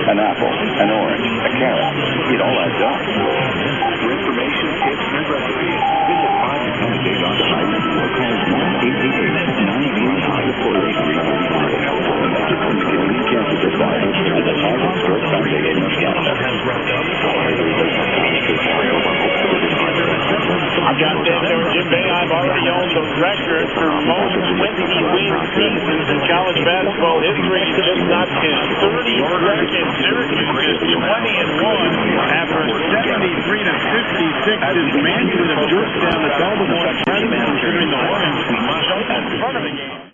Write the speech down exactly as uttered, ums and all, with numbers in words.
an apple, an orange, a carrot. It all adds up. For information, tips, and recipes, visit five to ten day dot com or call one eight eight eight, nine three nine, four eight three three. A message from the Canadian Cancer Society and the Target Stroke Foundation of Canada. I've got this there, Jim Bay. I've already owned the record for most twenty win seasons in college basketball history. Just not his thirty-second. Syracuse is twenty and one after a seventy-three to fifty-six dismantling of Georgetown. That's all the more impressive considering the Hornets jumped in front of the game.